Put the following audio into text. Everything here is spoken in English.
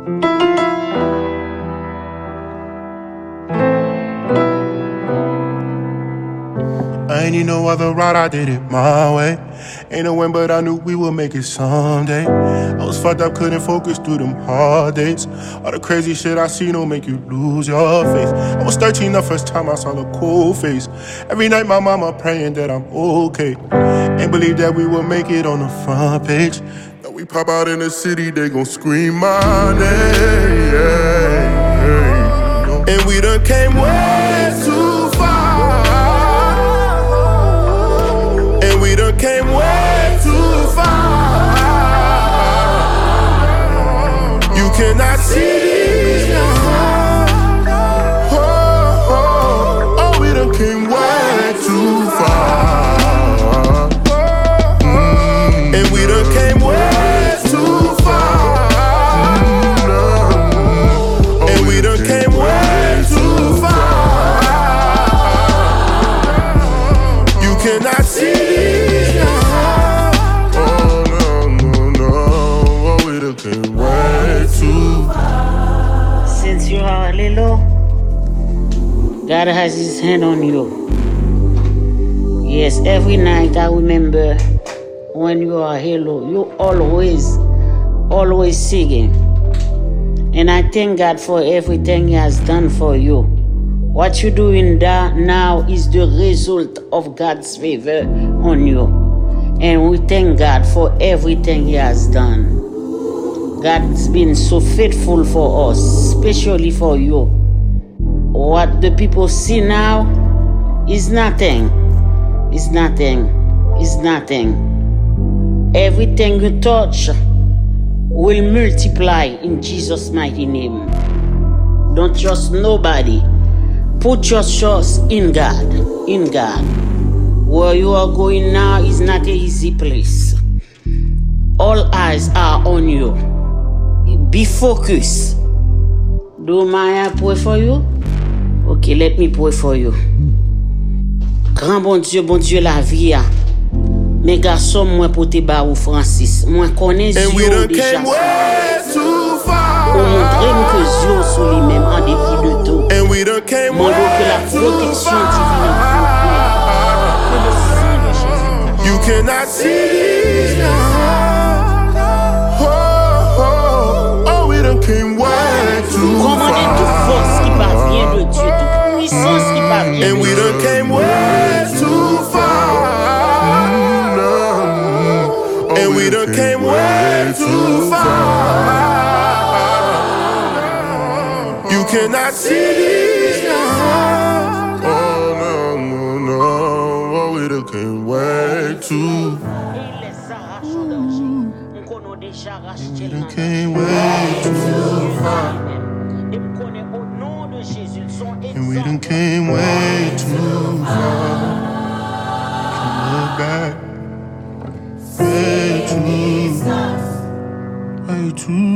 I ain't need no other route, I did it my way. Ain't no win, but I knew we would make it someday. I was fucked up, couldn't focus through them hard days. All the crazy shit I seen don't make you lose your faith. I was 13 the first time I saw the cold face. Every night my mama praying that I'm okay. Ain't believe that we would make it on the front page. Now we pop out in the city, they gon' scream my name. And we done came way too far. We done came way too far. You cannot see now. Oh, we done came way too far. And we done came way too far. And we done came way too far. You cannot see. Since you are little, God has his hand on you. Yes, every night I remember when you are little, you always singing. And I thank God for everything he has done for you. What you're doing now is the result of God's favor on you. And we thank God for everything he has done. God's been so faithful for us, especially for you. What the people see now is nothing. It's nothing. It's nothing. Everything you touch will multiply in Jesus' mighty name. Don't trust nobody. Put your trust in God. In God. Where you are going now is not an easy place. All eyes are on you. Be focused. Do I pray for you? Okay, let me pray for you. Grand bon Dieu la vie. Mes garçons, moi pour te ba ou Francis. Moi connais Dieu déjà. Pour montrer que Dieu sont les mêmes en dépit de tout. Mon Dieu que la protection divine que le sang de Jésus. You cannot see now. Came way too far. Commandez toute force qui parvient de Dieu, toute puissance qui parvient de Dieu. And we done came way too far. And we done came way too far. You cannot see these now. Oh no. Oh, we done came way too far. We done came way too far. And we done came way too far. Can look back way too